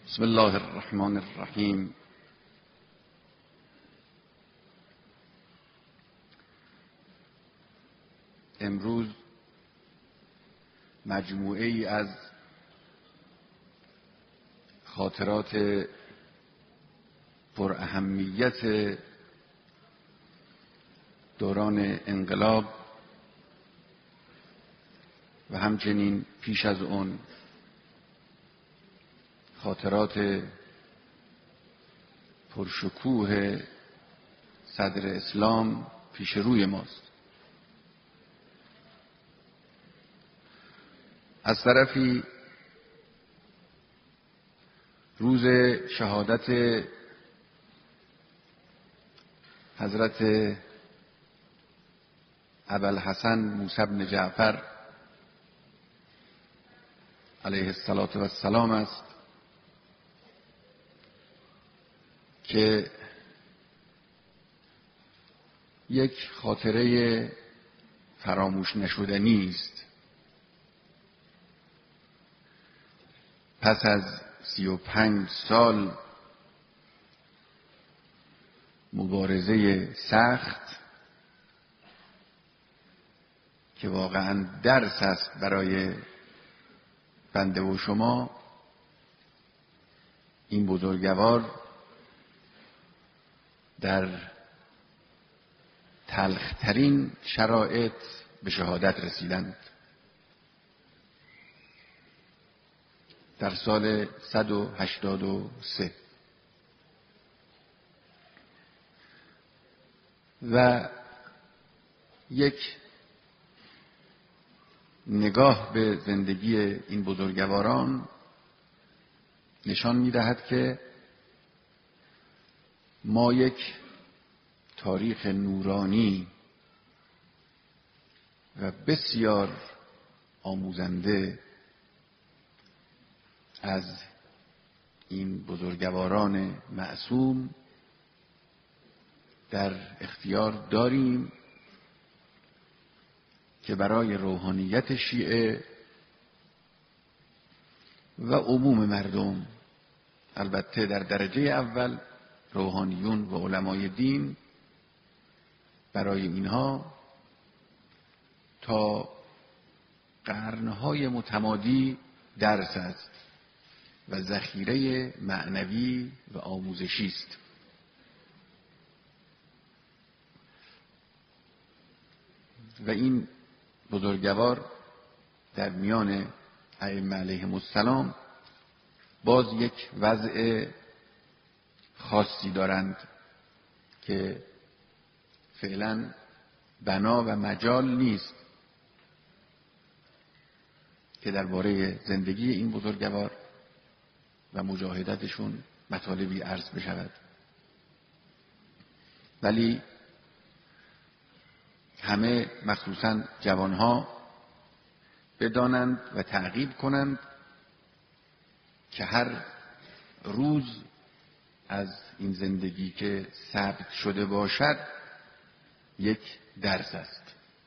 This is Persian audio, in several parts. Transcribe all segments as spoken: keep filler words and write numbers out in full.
بسم الله الرحمن الرحیم. امروز مجموعه ای از خاطرات پر اهمیت دوران انقلاب و همچنین پیش از اون خاطرات پرشکوه صدر اسلام پیش روی ماست. از طرفی روز شهادت حضرت ابوالحسن موسی بن جعفر علیه السلام است که یک خاطره فراموش نشدنی است. پس از سی و پنج سال مبارزه سخت که واقعا درس است برای بنده و شما، این بزرگوار در تلخترین شرایط به شهادت رسیدند. در سال صد و هشتاد و سه و یک نگاه به زندگی این بزرگواران نشان می‌دهد که ما یک تاریخ نورانی و بسیار آموزنده از این بزرگواران معصوم در اختیار داریم که برای روحانیت شیعه و عموم مردم، البته در درجه اول روحانیون و علمای دین، برای اینها تا قرنهای متمادی درس است و ذخیره معنوی و آموزشی است. و این بزرگوار در میان ائمه علیهم السلام باز یک وضع خاصی دارند که فعلا بنا و مجال نیست که درباره زندگی این بزرگوار و مجاهدتشون مطالبی عرض بشود، ولی همه مخصوصاً جوانها بدانند و تعقیب کنند که هر روز از این زندگی که ثبت شده باشد یک درس است.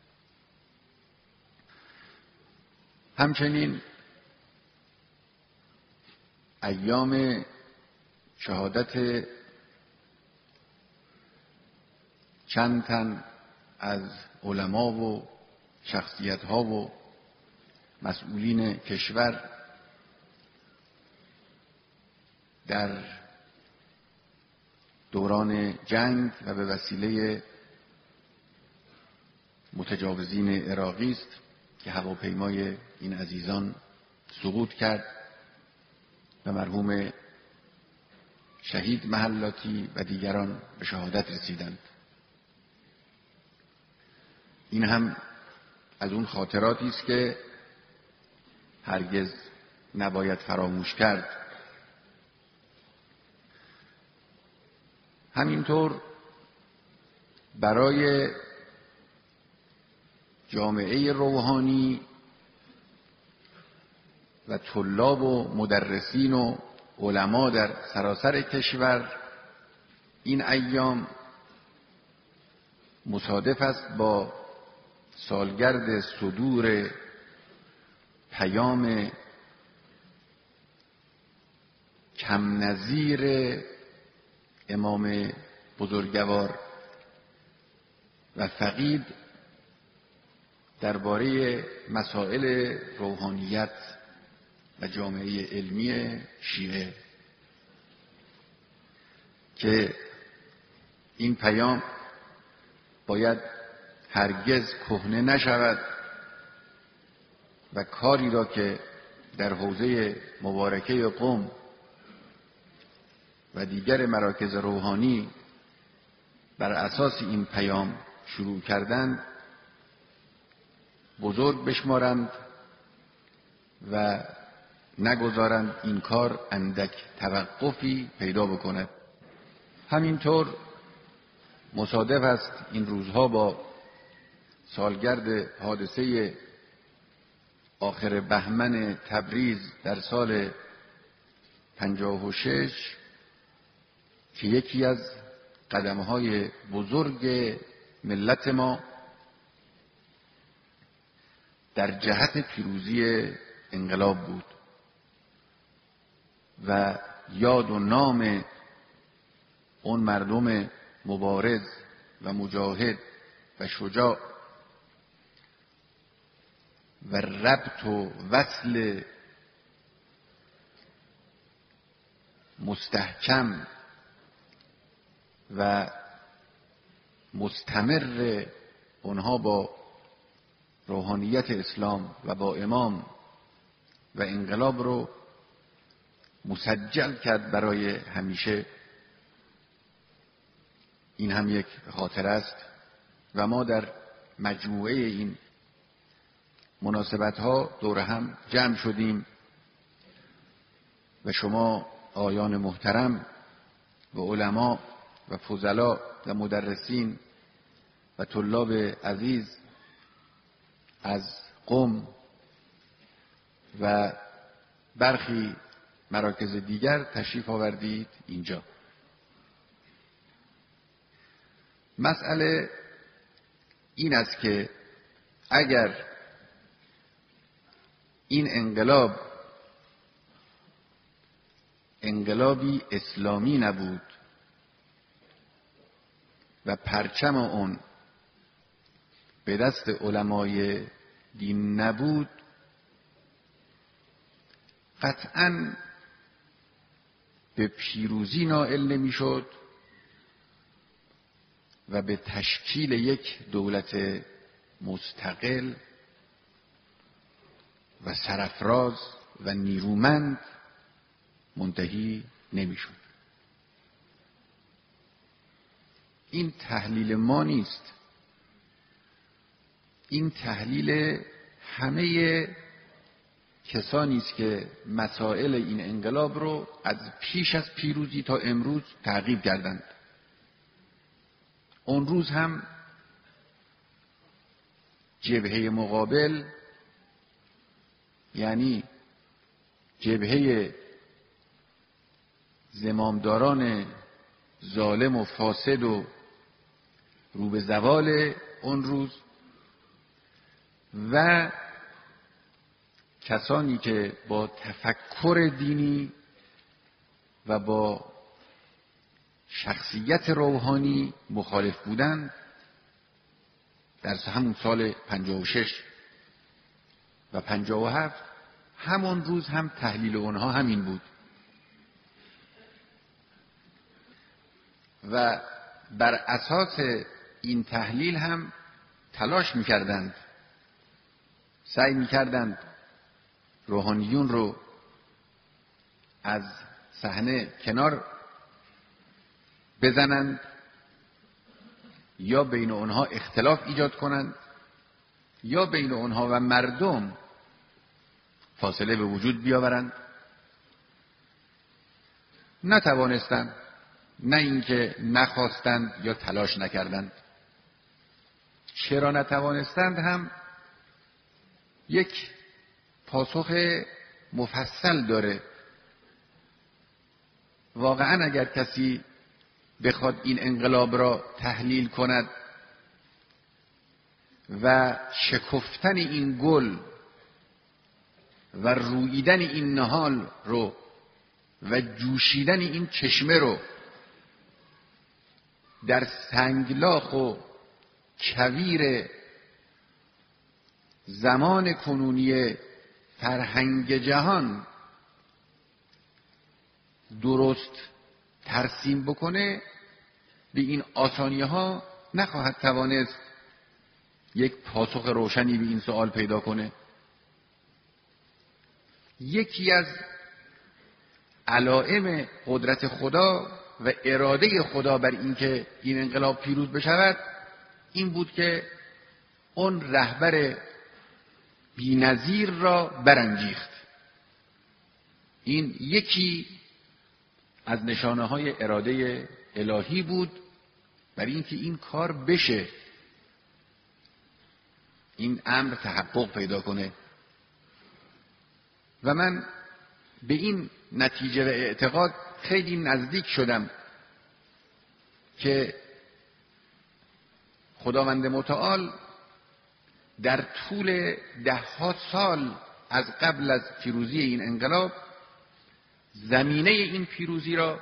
همچنین ایام شهادت چند تن از علما و شخصیت‌ها و مسئولین کشور در دوران جنگ و به وسیله متجاوزین عراقی است که هواپیمای این عزیزان سقوط کرد و مرحوم شهید محلاتی و دیگران به شهادت رسیدند. این هم از اون خاطراتی است که هرگز نباید فراموش کرد. همینطور برای جامعه روحانی و طلاب و مدرسین و علما در سراسر کشور این ایام مصادف است با سالگرد صدور پیام هم نظیر امام بزرگوار و فقید درباره مسائل روحانیت و جامعه علمی شیعه که این پیام باید هرگز کهنه نشود و کاری را که در حوزه مبارکه قم و دیگر مراکز روحانی بر اساس این پیام شروع کردند بزرگ بشمارند و نگذارند این کار اندک توقفی پیدا بکند. همینطور مصادف است این روزها با سالگرد حادثه آخر بهمن تبریز در سال پنجاه و شش که یکی از قدم‌های بزرگ ملت ما در جهت پیروزی انقلاب بود و یاد و نام اون مردم مبارز و مجاهد و شجاع و ربط و وصل مستحکم و مستمر اونها با روحانیت اسلام و با امام و انقلاب رو مسجل کرد برای همیشه. این هم یک خاطره است و ما در مجموعه این مناسبت ها دور هم جمع شدیم و شما آیان محترم و علما و فضلا و مدرسین و طلاب عزیز از قم و برخی مراکز دیگر تشریف آوردید اینجا. مسئله این است که اگر این انقلاب انقلابی اسلامی نبود و پرچم اون به دست علمای دین نبود، قطعاً به پیروزی نائل نمیشد و به تشکیل یک دولت مستقل و سرافراز و نیرومند منتهی نمیشد. این تحلیل ما نیست، این تحلیل همه کسانی است که مسائل این انقلاب رو از پیش از پیروزی تا امروز تعقیب کردند. اون روز هم جبهه مقابل، یعنی جبهه زمامداران ظالم و فاسد و رو به زوال اون روز و کسانی که با تفکر دینی و با شخصیت روحانی مخالف بودند، در همون سال پنجاه و شش و پنجاه و هفت همون روز هم تحلیل اونها همین بود و بر اساس این تحلیل هم تلاش میکردند، سعی میکردند روحانیون رو از صحنه کنار بزنند یا بین اونها اختلاف ایجاد کنند یا بین اونها و مردم فاصله به وجود بیاورند. نتوانستند، نه اینکه نخواستند یا تلاش نکردند. چرا نتوانستند هم یک پاسخ مفصل داره. واقعا اگر کسی بخواد این انقلاب را تحلیل کند و شکفتن این گل و رویدن این نهال رو و جوشیدن این چشمه رو در سنگلاخ و کویر زمان کنونی فرهنگ جهان درست ترسیم بکنه، به این آسانی ها نخواهد توانست یک پاسخ روشنی به این سوال پیدا کنه. یکی از علائم قدرت خدا و اراده خدا بر اینکه این انقلاب پیروز بشود این بود که اون رهبر بی‌نظیر را برانگیخت. این یکی از نشانه های اراده الهی بود برای اینکه این کار بشه، این امر تحقق پیدا کنه. و من به این نتیجه و اعتقاد خیلی نزدیک شدم که خداوند متعال در طول دهها سال از قبل از پیروزی این انقلاب زمینه این پیروزی را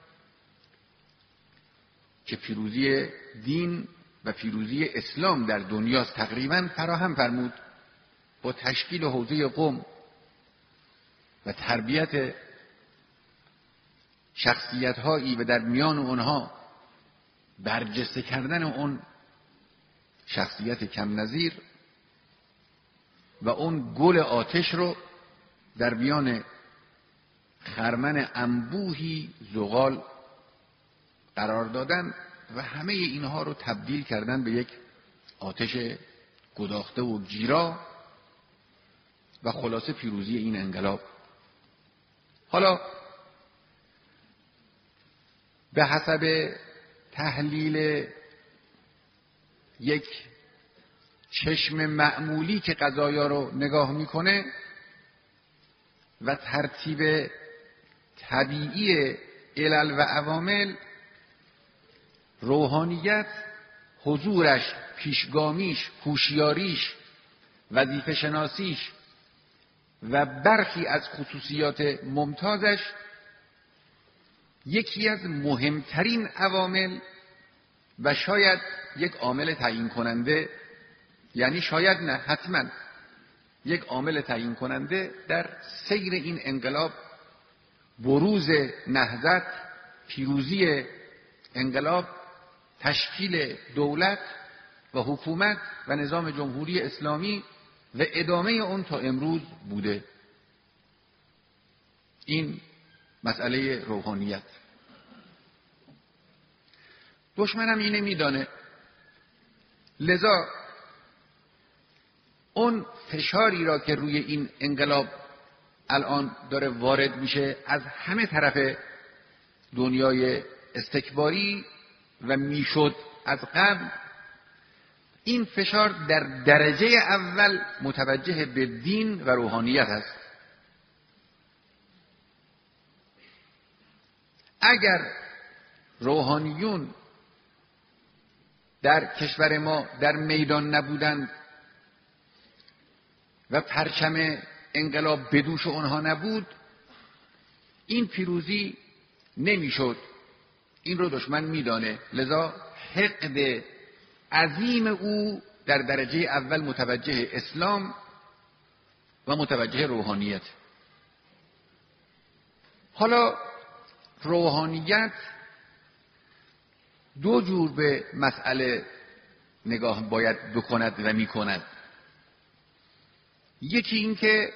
که پیروزی دین و پیروزی اسلام در دنیاست تقریبا فراهم فرمود، با تشکیل حوزه قم و تربیت شخصیت هایی و در میان اونها برجسته کردن اون شخصیت کم نظیر و اون گل آتش رو در میان خرمن انبوهی زغال قرار دادن و همه اینها رو تبدیل کردن به یک آتش گداخته و گیرا و خلاصه پیروزی این انقلاب. حالا به حسب تحلیل یک چشم معمولی که قضایا رو نگاه میکنه و ترتیب طبیعی علل و عوامل، روحانیت حضورش، پیشگامیش، هوشیاریش، وظیفه شناسیش و برخی از خصوصیات ممتازش یکی از مهمترین عوامل و شاید یک عامل تعیین کننده، یعنی شاید نه حتما یک عامل تعیین کننده در سیر این انقلاب، بروز نهضت، پیروزی انقلاب، تشکیل دولت و حکومت و نظام جمهوری اسلامی و ادامه اون تا امروز بوده. این مسئله روحانیت. دشمنم اینه میدانه، لذا اون فشاری را که روی این انقلاب الان داره وارد میشه از همه طرف دنیای استکباری و میشد از قبل، این فشار در درجه اول متوجه به دین و روحانیت است. اگر روحانیون در کشور ما در میدان نبودند و پرچم انقلاب به دوش اونها نبود، این پیروزی نمیشد. این رو دشمن میدانه، لذا حقد عظیم او در درجه اول متوجه اسلام و متوجه روحانیت. حالا روحانیت دو جور به مسئله نگاه باید بکند و میکند. یکی این که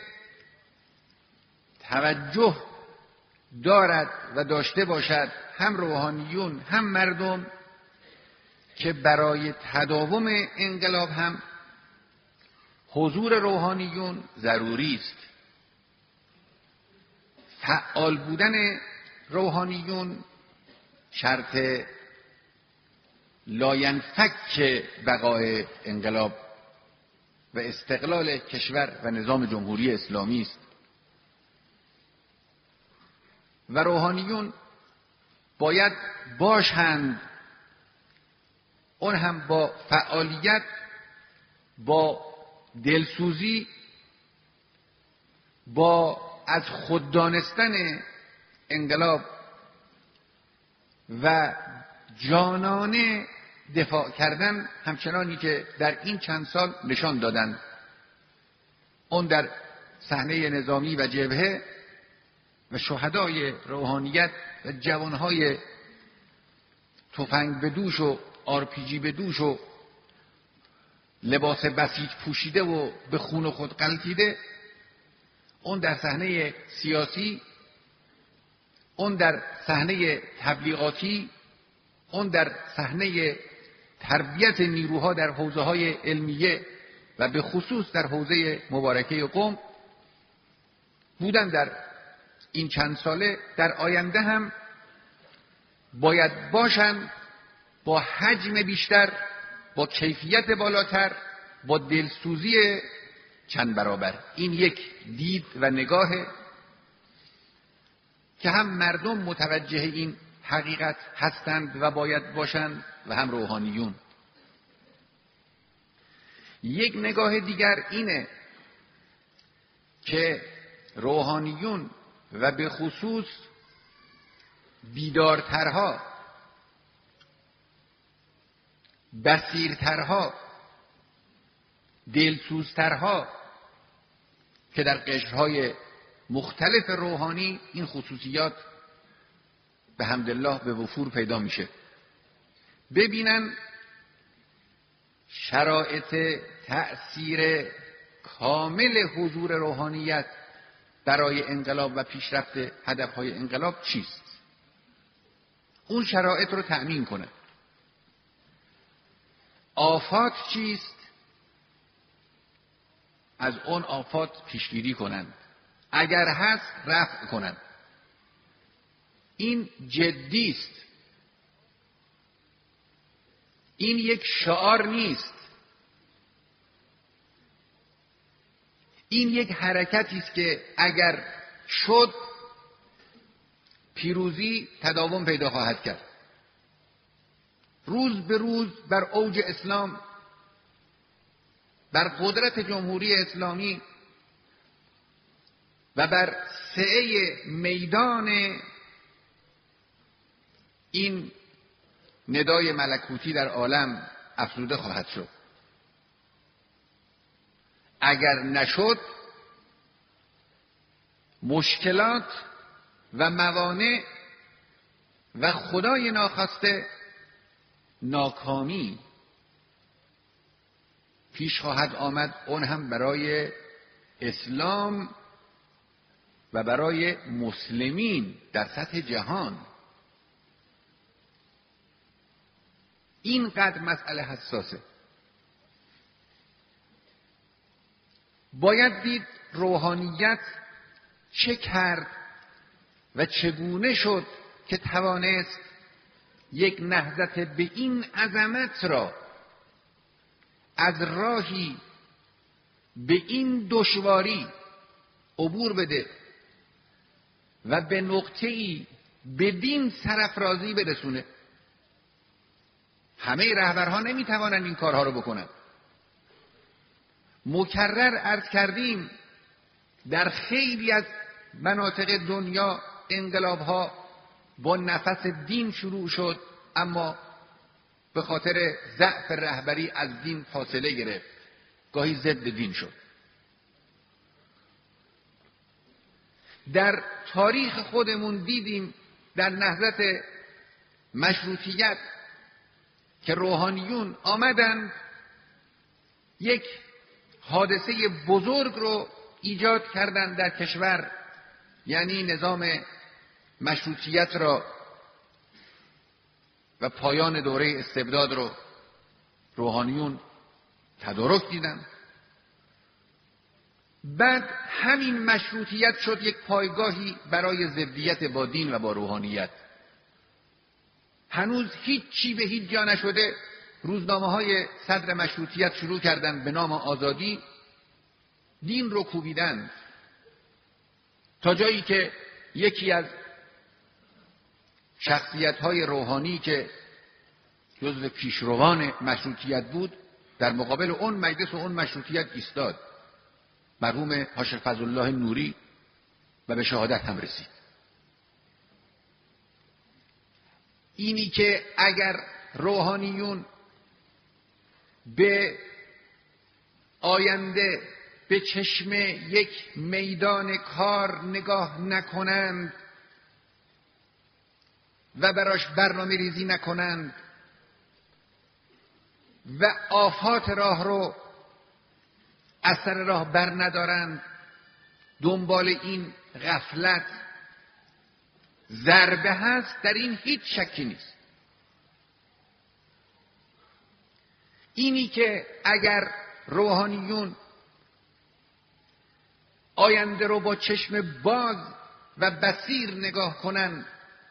توجه دارد و داشته باشد هم روحانیون هم مردم که برای تداوم انقلاب هم حضور روحانیون ضروری است. فعال بودن روحانیون شرط لاینفک بقای انقلاب و استقلال کشور و نظام جمهوری اسلامی است. و روحانیون باید باشند، اون هم با فعالیت، با دلسوزی، با از خود دانستن انقلاب و جانانه دفاع کردن همچنانی که در این چند سال نشان دادن، اون در صحنه نظامی و جبهه و شهدای روحانیت و جوانهای تفنگ به دوش و آر پی جی به دوش و لباس بسیج پوشیده و به خون خود غلتیده، اون در صحنه سیاسی، اون در صحنه تبلیغاتی، اون در صحنه تربیت نیروها در حوزه‌های علمیه و به خصوص در حوزه مبارکه قم بودن. در این چند ساله در آینده هم باید باشن، با حجم بیشتر، با کیفیت بالاتر، با دلسوزی چند برابر. این یک دید و نگاهه که هم مردم متوجه این حقیقت هستند و باید باشند و هم روحانیون. یک نگاه دیگر اینه که روحانیون و به خصوص بیدارترها، بصیرترها، دلسوزترها که در قشرهای مختلف روحانی این خصوصیات به حمدالله به وفور پیدا میشه، ببینن شرایط تأثیر کامل حضور روحانیت برای انقلاب و پیشرفت هدفهای انقلاب چیست، اون شرایط رو تأمین کنه. آفات چیست، از اون آفات پیشگیری کنند، اگر هست رفع کنند. این جدی است، این یک شعار نیست، این یک حرکتی است که اگر شد پیروزی تداوم پیدا خواهد کرد. روز به روز بر اوج اسلام، بر قدرت جمهوری اسلامی و بر سعه میدان این ندای ملکوتی در عالم افزوده خواهد شد. اگر نشد مشکلات و موانع و خدای ناخواسته ناکامی پیش خواهد آمد، اون هم برای اسلام و برای مسلمین در سطح جهان. اینقدر مسئله حساسه. باید دید روحانیت چه کرد و چگونه شد که توانست یک نهضت به این عظمت را از راهی به این دشواری عبور بده و به نقطه‌ای بدین سرافرازی برسونه. همه رهبرها نمیتوانند این کارها رو بکنند. مکرر عرض کردیم در خیلی از مناطق دنیا انقلاب‌ها با نفس دین شروع شد، اما به خاطر ضعف رهبری از دین فاصله گرفت، گاهی ضد دین شد. در تاریخ خودمون دیدیم در نهضت مشروطیت که روحانیون آمدند یک حادثه بزرگ رو ایجاد کردند در کشور، یعنی نظام مشروطیت را و پایان دوره استبداد رو روحانیون تدارک دیدن. بعد همین مشروطیت شد یک پایگاهی برای ضدیت با دین و با روحانیت. هنوز هیچ چی به هیچ جا نشده، روزنامه‌های صدر مشروطیت شروع کردن به نام آزادی دین رو کوبیدن، تا جایی که یکی از شخصیت‌های روحانی که جزو پیشروان مشروطیت بود در مقابل اون مجلس و اون مشروطیت ایستاد، مرحوم حاج فضل الله نوری، و به شهادت هم رسید. اینی که اگر روحانیون به آینده به چشم یک میدان کار نگاه نکنند و براش برنامه ریزی نکنند و آفات راه رو از سر راه بر ندارند، دنبال این غفلت ضربه هست، در این هیچ شکی نیست. اینی که اگر روحانیون آینده رو با چشم باز و بصیر نگاه کنن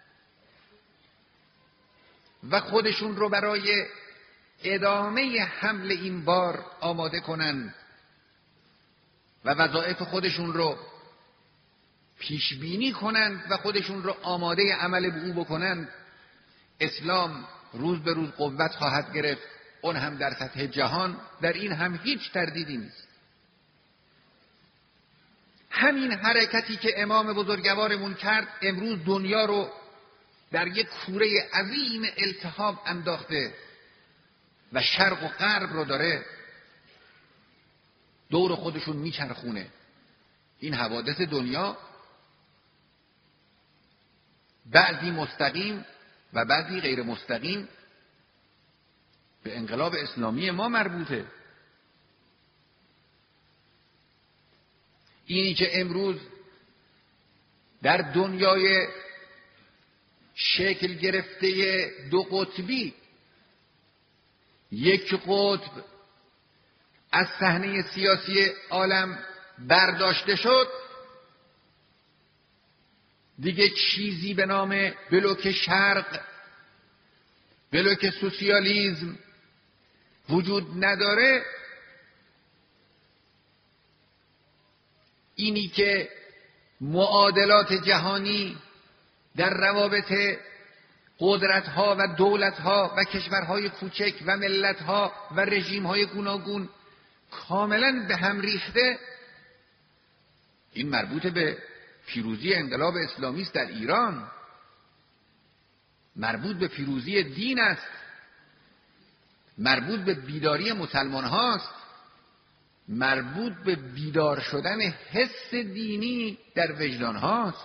و خودشون رو برای ادامه حمل این بار آماده کنن و وظایف خودشون رو پیش بینی کنند و خودشون رو آماده عمل به او بکنند، اسلام روز به روز قوت خواهد گرفت، اون هم در سطح جهان. در این هم هیچ تردیدی نیست. همین حرکتی که امام بزرگوارمون کرد امروز دنیا رو در یک کوره عظیم التهاب انداخته و شرق و غرب رو داره دور خودشون میچرخونه. این حوادث دنیا بعضی مستقیم و بعضی غیر مستقیم به انقلاب اسلامی ما مربوطه. اینی که امروز در دنیای شکل گرفته دو قطبی یک قطب از صحنه سیاسی عالم برداشته شد، دیگه چیزی به نام بلوک شرق، بلوک سوسیالیسم وجود نداره. اینی که معادلات جهانی در روابط قدرت‌ها و دولت‌ها و کشورهای کوچک و ملت‌ها و رژیم‌های گوناگون کاملاً به هم ریخته، این مربوط به پیروزی انقلاب اسلامی است در ایران، مربوط به پیروزی دین است، مربوط به بیداری مسلمان هاست، مربوط به بیدار شدن حس دینی در وجدان هاست.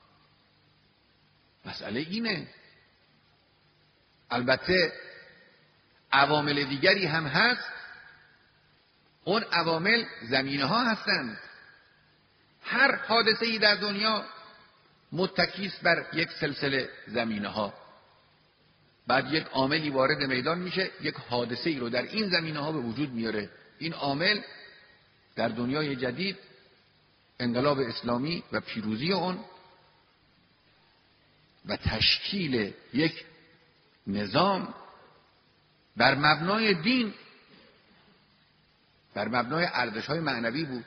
مسئله اینه. البته عوامل دیگری هم هست، اون عوامل زمینه ها هستند. هر حادثه ای در دنیا متکی است بر یک سلسله زمینه ها. بعد یک عاملی وارد میدان میشه، یک حادثه ای رو در این زمینه ها به وجود میاره. این عامل در دنیای جدید انقلاب اسلامی و پیروزی اون و تشکیل یک نظام بر مبنای دین، بر مبنای ارزش‌های معنوی بود.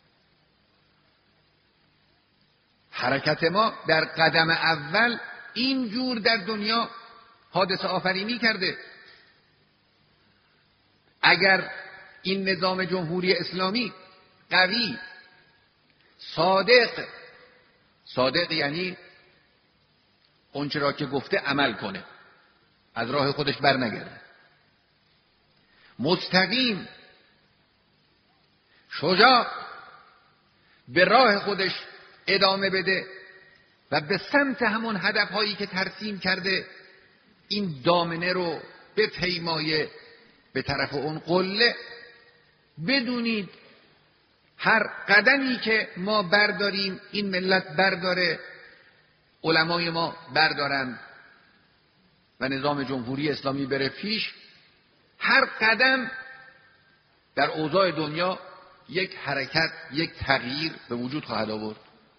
حرکت ما در قدم اول اینجور در دنیا حادثه آفرینی کرده. اگر این نظام جمهوری اسلامی قوی، صادق، صادق یعنی اونچه را که گفته عمل کنه، از راه خودش بر نگرده، مستقیم، شجاع، به راه خودش ادامه بده و به سمت همون هدفهایی که ترسیم کرده این دامنه رو به پیمایه به طرف اون قله، بدونید هر قدمی که ما برداریم، این ملت برداره، علمای ما بردارن و نظام جمهوری اسلامی بره پیش، هر قدم در اوضاع دنیا یک حرکت، یک تغییر به وجود خواهد آورد.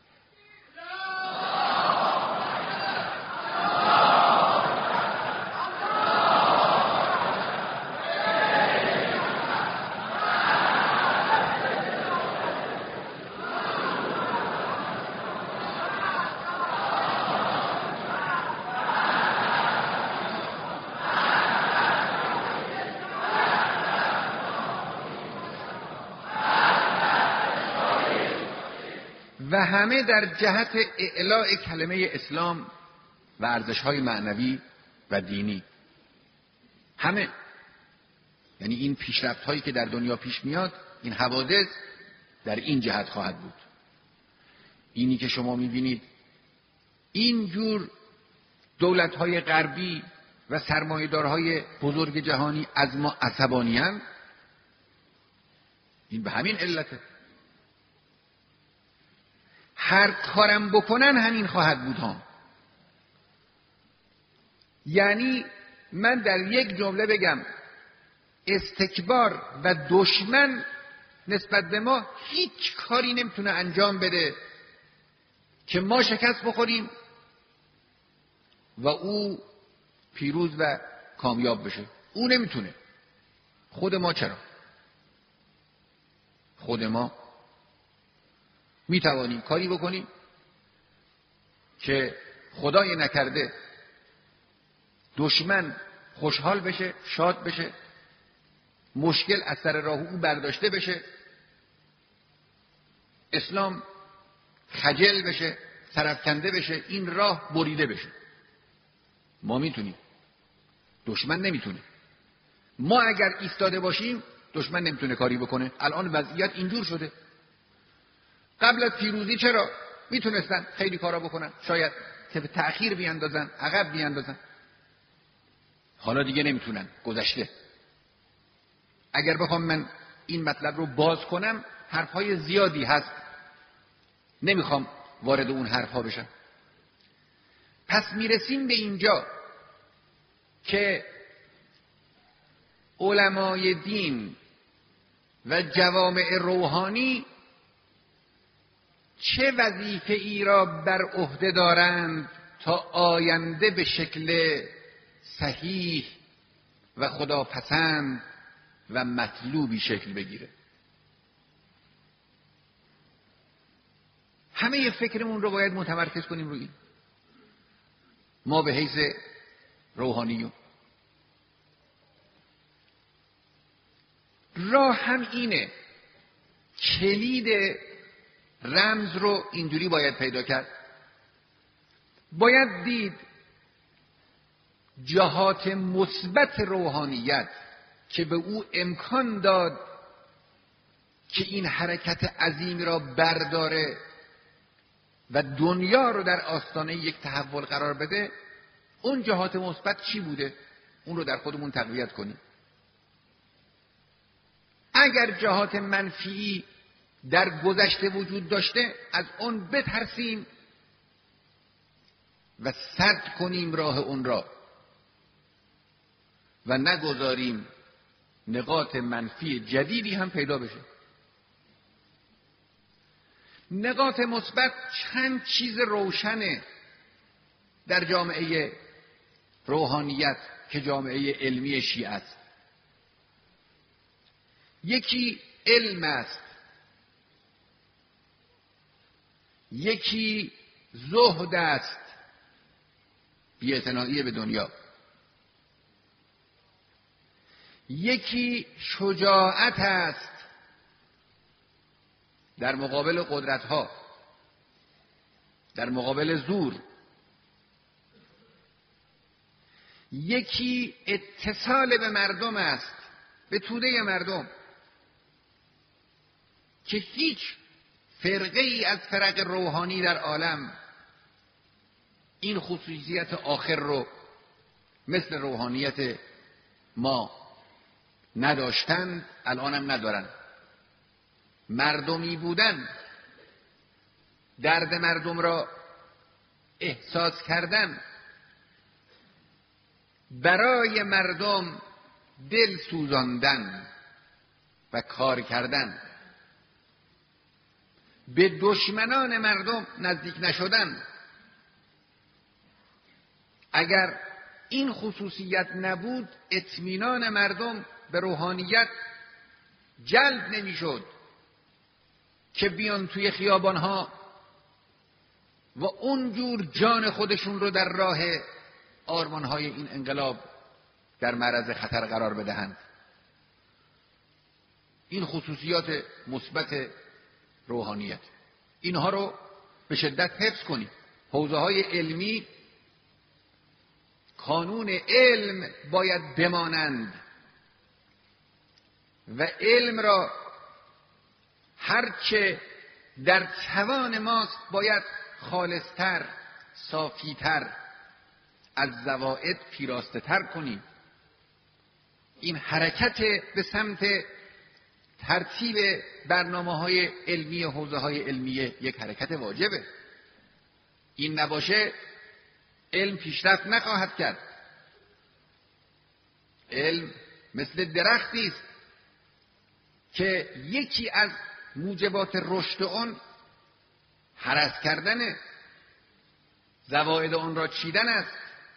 و همه در جهت اعلاء کلمه اسلام و ارزش‌های معنوی و دینی. همه. یعنی این پیشرفت هایی که در دنیا پیش میاد، این حوادث در این جهت خواهد بود. اینی که شما میبینید اینجور دولت های غربی و سرمایه‌دارهای بزرگ جهانی از ما عصبانی هستند، این به همین علته. هر کارم بکنن همین خواهد بود ها. یعنی من در یک جمله بگم استکبار و دشمن نسبت به ما هیچ کاری نمیتونه انجام بده که ما شکست بخوریم و او پیروز و کامیاب بشه. او نمیتونه. خود ما چرا؟ خود ما میتوانیم کاری بکنیم که خدای نکرده دشمن خوشحال بشه، شاد بشه، مشکل از سر راه او برداشته بشه، اسلام خجل بشه، سرفکنده بشه، این راه بریده بشه. ما میتونیم، دشمن نمیتونه. ما اگر ایستاده باشیم دشمن نمیتونه کاری بکنه. الان وضعیت اینجور شده. قبل از پیروزی چرا میتونستن خیلی کارا بکنن، شاید تأخیر بیاندازن، عقب بیاندازن. حالا دیگه نمیتونن، گذشته. اگر بخوام من این مطلب رو باز کنم حرفهای زیادی هست، نمیخوام وارد اون حرفها بشم. پس میرسیم به اینجا که علمای دین و جوامع روحانی چه وظیفه ای را بر عهده دارند تا آینده به شکل صحیح و خداپسند و مطلوبی شکل بگیره. همه فکرمون رو باید متمرکز کنیم روی این. ما به حیث روحانیون راه هم اینه. کلید رمز رو اینجوری باید پیدا کرد. باید دید جهات مثبت روحانیت که به او امکان داد که این حرکت عظیم را برداره و دنیا رو در آستانه یک تحول قرار بده. اون جهات مثبت چی بوده؟ اون رو در خودمون تقویت کنیم. اگر جهات منفی در گذشته وجود داشته از اون بترسیم و سد کنیم راه اون را و نگذاریم نقاط منفی جدیدی هم پیدا بشه. نقاط مثبت چند چیز روشنه در جامعه روحانیت که جامعه علمی شیعه است. یکی علم است، یکی زهد است، بی‌اعتنایی به دنیا، یکی شجاعت است در مقابل قدرت‌ها، در مقابل زور، یکی اتصال به مردم است، به توده مردم که هیچ فرقه ای از فرق روحانی در عالم این خصوصیت آخر رو مثل روحانیت ما نداشتند، الانم ندارن. مردمی بودن، درد مردم را احساس کردن، برای مردم دل سوزاندن و کار کردن، به دشمنان مردم نزدیک نشدن. اگر این خصوصیت نبود اطمینان مردم به روحانیت جلب نمیشد که بیان توی خیابانها و اونجور جان خودشون رو در راه آرمانهای این انقلاب در معرض خطر قرار بدهند. این خصوصیات مثبت روحانیت، اینها رو به شدت حفظ کنید. حوزه های علمی کانون علم باید بمانند و علم را هرچه در توان ماست باید خالصتر، صافیتر، از زوائد پیراسته تر کنیم. این حرکت به سمت ترتیب برنامه‌های علمی و حوزه‌های علمیه یک حرکت واجبه. این نباشه علم پیشرفت نخواهد کرد. علم مثل درختی است که یکی از موجبات رشد آن هرس کردن، زوائد آن را چیدن است،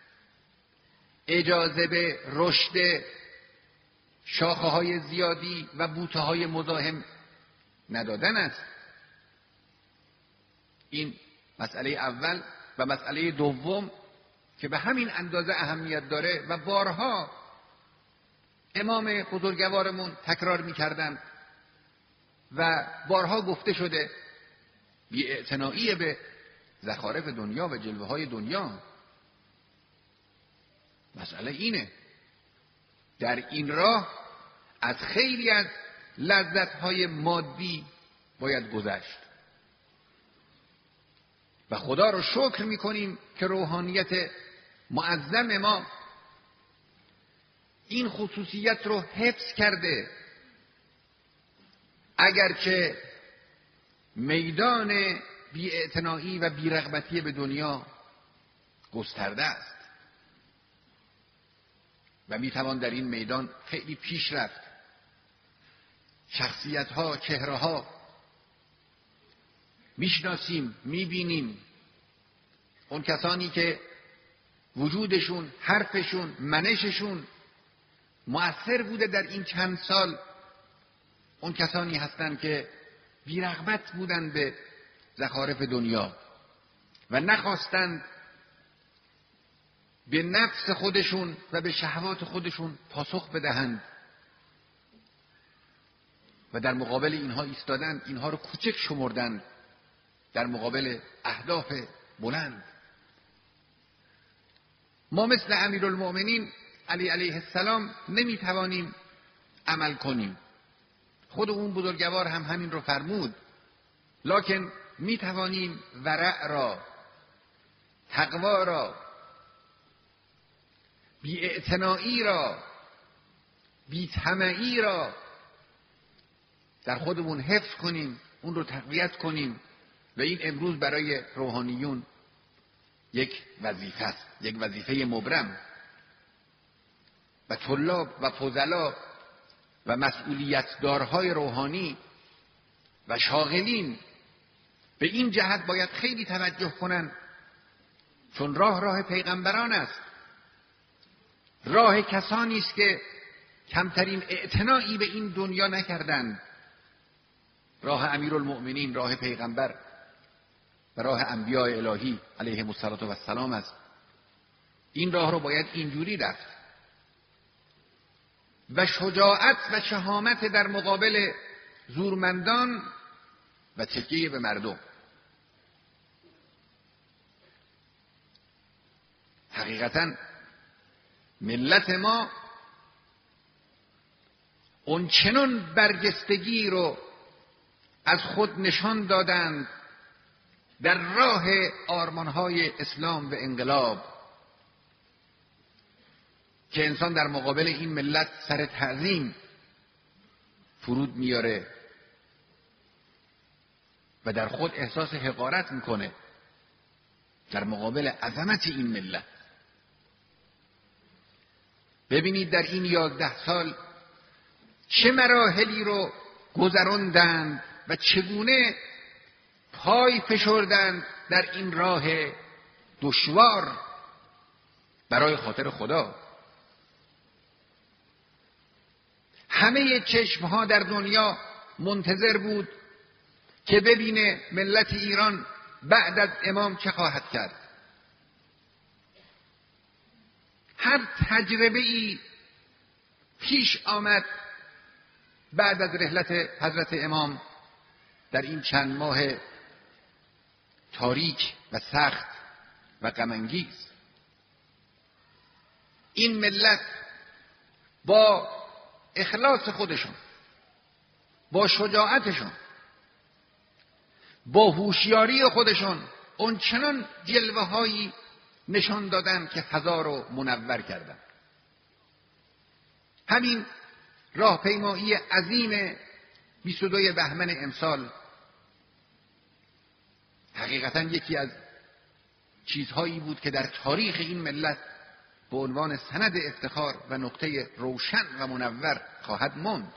اجازه به رشد شاخه‌های زیادی و بوته‌های مزاحم ندادن است. این مسئله اول. و مسئله دوم که به همین اندازه اهمیت داره و بارها امام بزرگوارمون تکرار می‌کردند و بارها گفته شده، بی‌اعتنایی به زخارف دنیا و جلوه‌های دنیا. مسئله اینه، در این راه از خیلی از لذت‌های مادی باید گذشت و خدا رو شکر می‌کنیم که روحانیت معظم ما این خصوصیت رو حفظ کرده، اگرچه میدان بی‌اعتنایی و بی‌رغبتی به دنیا گسترده است و میتوان در این میدان خیلی پیش رفت. شخصیت‌ها، چهره‌ها میشناسیم، میبینیم، اون کسانی که وجودشون، حرفشون، منششون مؤثر بوده در این چند سال، اون کسانی هستند که بی‌رغبت بودند به زخارف دنیا و نخواستند به نفس خودشون و به شهوات خودشون پاسخ بدهند و در مقابل اینها ایستادند، اینها رو کوچک شمردند در مقابل اهداف بلند. ما مثل امیرالمؤمنین علی علیه السلام نمیتوانیم عمل کنیم. خود اون بزرگوار هم همین رو فرمود. لکن میتوانیم ورع را، تقوا را، بی‌اعتنایی را، بی‌طمعی را در خودمون حفظ کنیم، اون رو تقویت کنیم و این امروز برای روحانیون یک وظیفه است، یک وظیفه مبرم. و طلاب و فضلا و مسئولیتدارهای روحانی و شاغلین به این جهت باید خیلی توجه کنند، چون راه راه پیغمبران است، راه کسانی است که کمترین اعتنایی به این دنیا نکردند. راه امیرالمؤمنین راه پیغمبر و راه انبیاء الهی علیهم السلام است. این راه رو باید اینجوری رفت و شجاعت و شهامت در مقابل زورمندان و تکیه به مردم. حقیقتاً ملت ما اون چنان برجستگی رو از خود نشان دادند در راه آرمانهای اسلام و انقلاب که انسان در مقابل این ملت سر تعظیم فرود میاره و در خود احساس حقارت میکنه در مقابل عظمت این ملت. ببینید در این یازده سال چه مراحلی رو گذراندند و چگونه پای فشردند در این راه دشوار برای خاطر خدا. همه چشمها در دنیا منتظر بود که ببینه ملت ایران بعد از امام چه خواهد کرد. هر تجربه ای پیش آمد بعد از رحلت حضرت امام در این چند ماه تاریک و سخت و غم انگیز. این ملت با اخلاص خودشون، با شجاعتشون، با هوشیاری خودشون اون چنان جلوه هایی نشان دادن که فضا رو منور کردن. همین راهپیمایی عظیم بیست و دو بهمن امسال حقیقتا یکی از چیزهایی بود که در تاریخ این ملت به عنوان سند افتخار و نقطه روشن و منور خواهد ماند.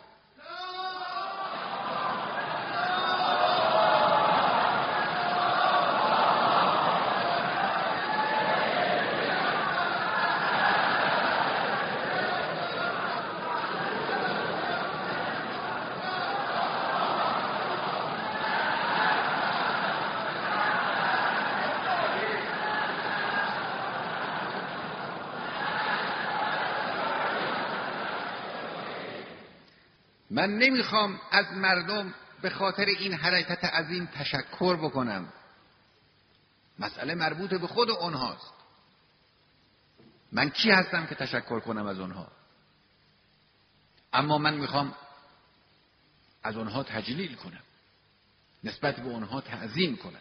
من نمیخوام از مردم به خاطر این حرکت عظیم تشکر بکنم. مسئله مربوط به خود اونهاست. من کی هستم که تشکر کنم از اونها؟ اما من میخوام از اونها تجلیل کنم، نسبت به اونها تعظیم کنم.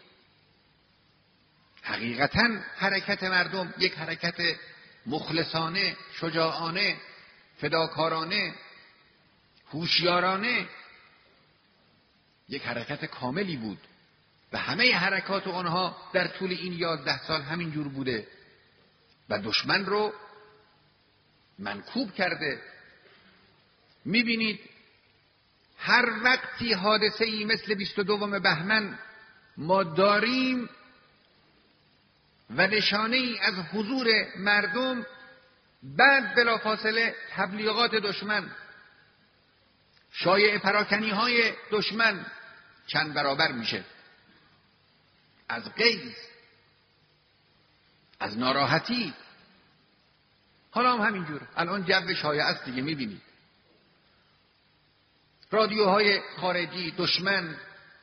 حقیقتا حرکت مردم یک حرکت مخلصانه، شجاعانه، فداکارانه، هوشیارانه، یک حرکت کاملی بود و همه حرکات آنها در طول این یازده سال همین جور بوده و دشمن رو منکوب کرده. میبینید هر وقتی حادثه ای مثل بیست و دوم بهمن ما داریم و نشانه ای از حضور مردم، بعد بلافاصله تبلیغات دشمن، شایعه پراکنی های دشمن چند برابر میشه. از غیظ، از ناراحتی. حالا هم همینجور الان جو شایعه است دیگه. میبینید رادیوهای خارجی، دشمن،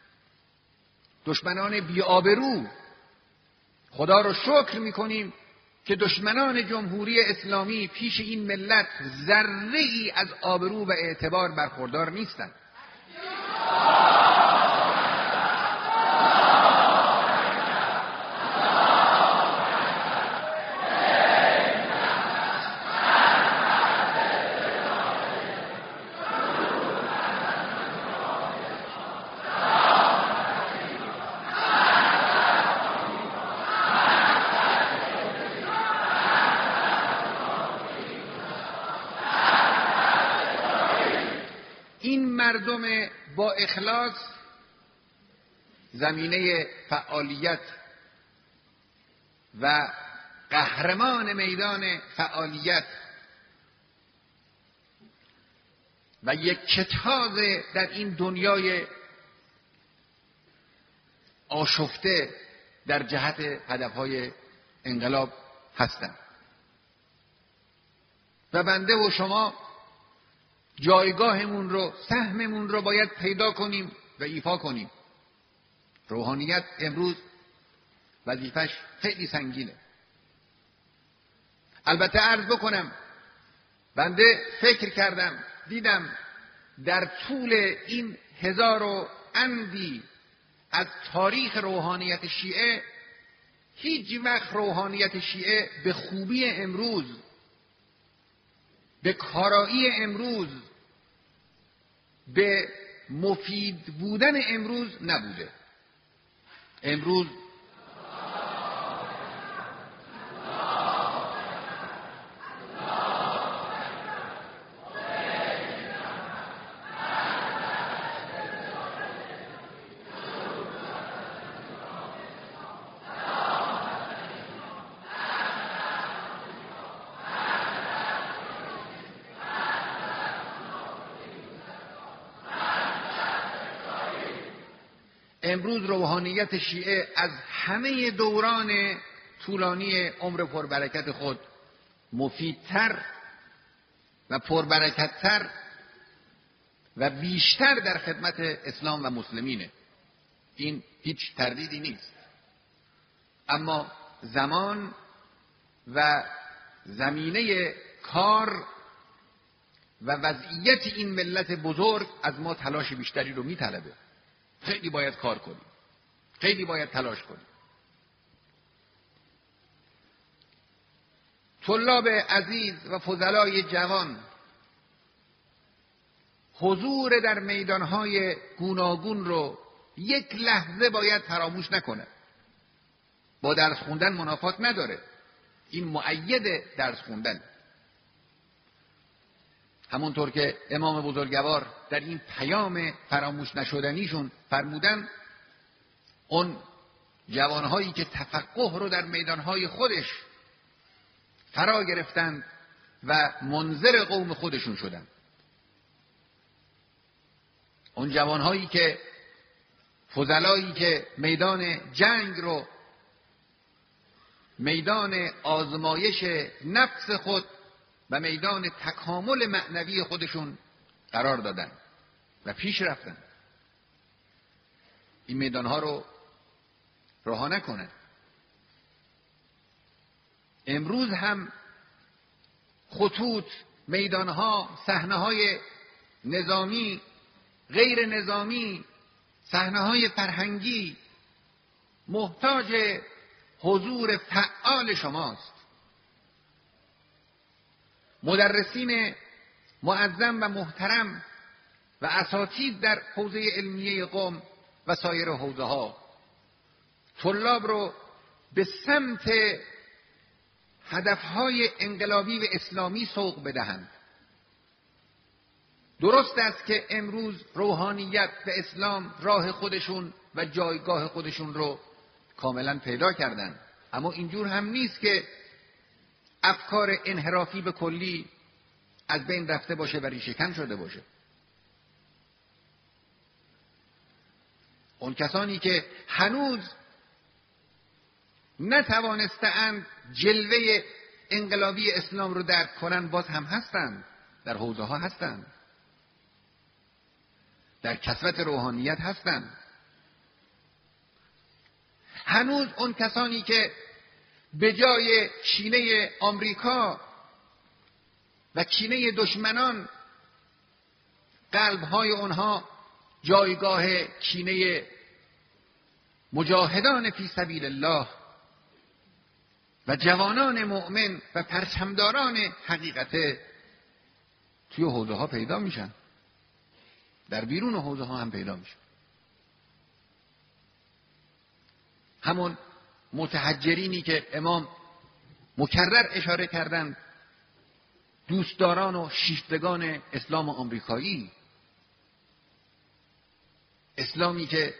دشمنان بی‌آبرو. خدا رو شکر میکنیم که دشمنان جمهوری اسلامی پیش این ملت ذره ای از آبرو و اعتبار برخوردار نیستند. مردم با اخلاص زمینه فعالیت و قهرمان میدان فعالیت و یک کتاز در این دنیای آشفته در جهت هدفهای انقلاب هستند و بنده و شما جایگاهمون رو، سهممون رو باید پیدا کنیم و ایفا کنیم. روحانیت امروز وظیفش خیلی سنگینه. البته عرض بکنم بنده فکر کردم، دیدم در طول این هزار و اندی از تاریخ روحانیت شیعه هیچ وقت روحانیت شیعه به خوبی امروز، به کارایی امروز، به مفید بودن امروز نبوده. امروز امروز روحانیت شیعه از همه دوران طولانی عمر پربرکت خود مفیدتر و پربرکتتر و بیشتر در خدمت اسلام و مسلمینه. این هیچ تردیدی نیست. اما زمان و زمینه کار و وضعیت این ملت بزرگ از ما تلاش بیشتری رو میطلبه. خیلی باید کار کنیم، خیلی باید تلاش کنیم. طلاب عزیز و فضلای جوان حضور در میدانهای گوناگون رو یک لحظه باید فراموش نکنه. با درس خوندن منافات نداره، این مؤید درس خوندن. همونطور که امام بزرگوار در این پیام فراموش نشدنیشون فرمودن، اون جوانهایی که تفقه رو در میدانهای خودش فرا گرفتند و منذر قوم خودشون شدند، اون جوانهایی که فضلایی که میدان جنگ رو میدان آزمایش نفس خود و میدان تکامل معنوی خودشون قرار دادن و پیش رفتن، این میدانها رو رها نکنن. امروز هم خطوط، میدانها، صحنه‌های نظامی، غیر نظامی، صحنه‌های فرهنگی محتاج حضور فعال شماست. مدرسین معظم و محترم و اساتید در حوزه علمیه قم و سایر حوزه ها طلاب رو به سمت هدفهای انقلابی و اسلامی سوق بدهند. درست است که امروز روحانیت و اسلام راه خودشون و جایگاه خودشون رو کاملا پیدا کردن، اما اینجور هم نیست که افکار انحرافی به کلی از بین رفته باشه و ریشه‌کن شده باشه. اون کسانی که هنوز نتوانستند جلوه انقلابی اسلام رو درک کنن باز هم هستند، در حوزه ها هستند، در کثرت روحانیت هستند. هنوز اون کسانی که به جای کینه آمریکا و کینه دشمنان قلب‌های اونها جایگاه کینه مجاهدان فی سبیل الله و جوانان مؤمن و پرچمداران حقیقت توی حوزه ها پیدا میشن، در بیرون حوزه ها هم پیدا میشن. همون متحجرینی که امام مکرر اشاره کردند، دوستداران و شیفتگان اسلام آمریکایی، اسلامی که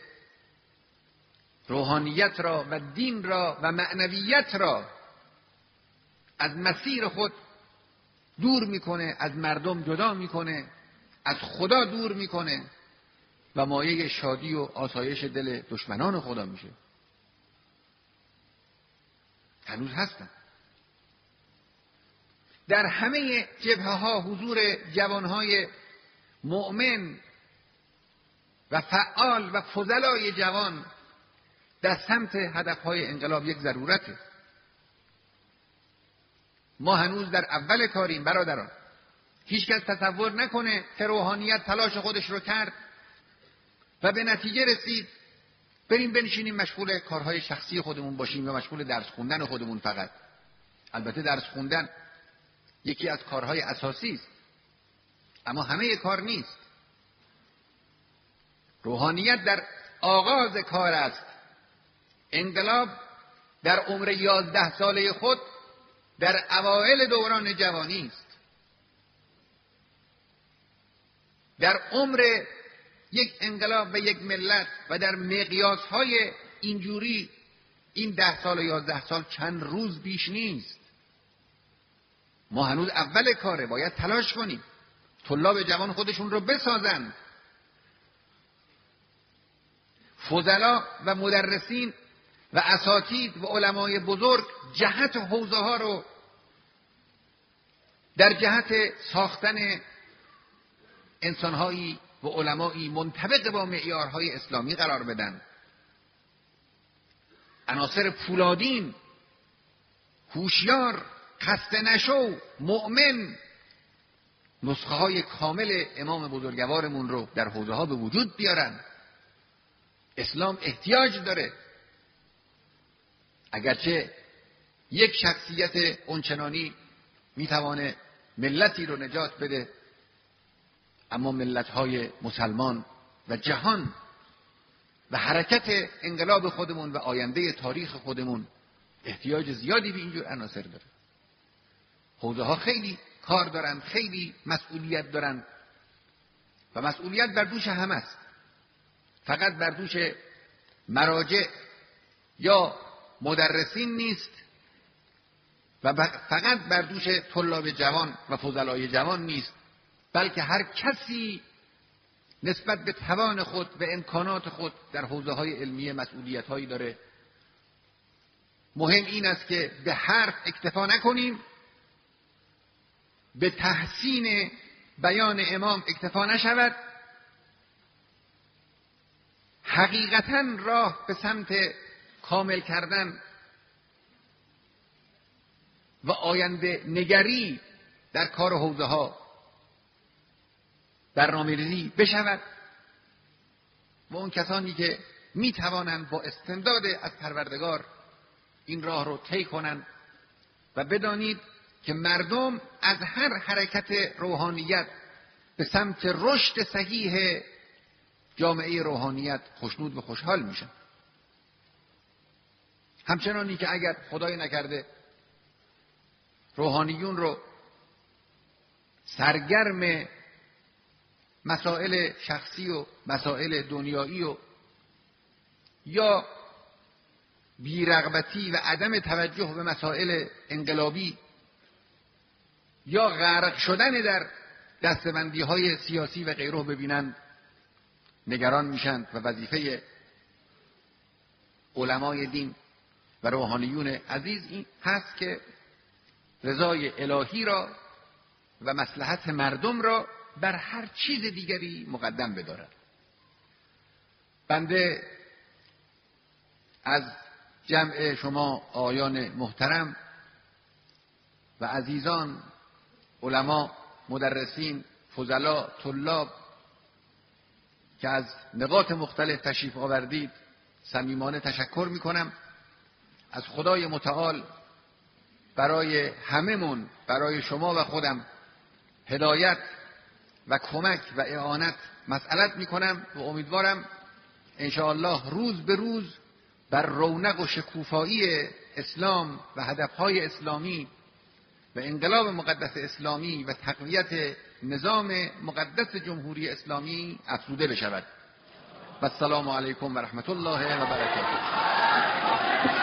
روحانیت را و دین را و معنویت را از مسیر خود دور میکنه، از مردم جدا میکنه، از خدا دور میکنه و مایه شادی و آسایش دل دشمنان خدا میشه. هنوز هستن. در همه جبهه ها حضور جوانهای مؤمن و فعال و فضلای جوان در سمت هدفهای انقلاب یک ضرورته. ما هنوز در اول کاریم برادران. هیچ کس تصور نکنه که روحانیت تلاش خودش رو کرد و به نتیجه رسید بریم بنشینیم مشغول کارهای شخصی خودمون باشیم یا مشغول درس خوندن خودمون فقط. البته درس خوندن یکی از کارهای اساسی است، اما همه کار نیست. روحانیت در آغاز کار است. انقلاب در عمر یازده ساله خود در اوائل دوران جوانی است. در عمر یک انقلاب و یک ملت و در مقیاس‌های اینجوری این ده سال و یازده سال چند روز بیش نیست. ما هنوز اول کاره، باید تلاش کنیم. طلاب جوان خودشون رو بسازن. فضلا و مدرسین و اساتید و علمای بزرگ جهت حوزه ها رو در جهت ساختن انسانهایی و علمایی منطبق با معیارهای اسلامی قرار بدن. عناصر فولادین، هوشیار خسته نشو مؤمن نسخه های کامل امام بزرگوارمون رو در حوزه ها به وجود بیارن. اسلام احتیاج داره، اگرچه یک شخصیت اونچنانی میتوانه ملتی رو نجات بده، اما ملت‌های مسلمان و جهان و حرکت انقلاب خودمون و آینده تاریخ خودمون احتیاج زیادی به اینجور عناصر داره. حوزه ها خیلی کار دارن، خیلی مسئولیت دارن و مسئولیت بر دوش همه است. فقط بر دوش مراجع یا مدرسین نیست و فقط بر دوش طلاب جوان و فضلای جوان نیست، بلکه هر کسی نسبت به توان خود و امکانات خود در حوزه های علمیه مسئولیت هایی داره. مهم این است که به حرف اکتفا نکنیم، به تحسین بیان امام اکتفا نشود، حقیقتاً راه به سمت کامل کردن و آینده نگری در کار حوزه ها برنامه‌ریزی بشود و اون کسانی که می توانند با استمداد از پروردگار این راه رو طی کنند و بدانید که مردم از هر حرکت روحانیت به سمت رشد صحیح جامعه روحانیت خوشنود و خوشحال میشن. همچنانی که اگر خدای نکرده روحانیون رو سرگرم مسائل شخصی و مسائل دنیایی و یا بی‌رغبتی و عدم توجه به مسائل انقلابی یا غرق شدن در دستبندی‌های سیاسی و غیره ببینند، نگران میشن و وظیفه علمای دین و روحانیون عزیز این هست که رضای الهی را و مصلحت مردم را بر هر چیز دیگری مقدم بدارد. بنده از جمع شما آیان محترم و عزیزان، علما، مدرسین، فضلا، طلاب که از نقاط مختلف تشریف آوردید صمیمانه تشکر میکنم. از خدای متعال برای هممون، برای شما و خودم هدایت و کمک و اعانت مسئلت میکنم و امیدوارم انشاءالله روز به روز بر رونق و شکوفایی اسلام و هدفهای اسلامی و انقلاب مقدس اسلامی و تقویت نظام مقدس جمهوری اسلامی افزوده بشود. و السلام علیکم و رحمت الله و برکاته.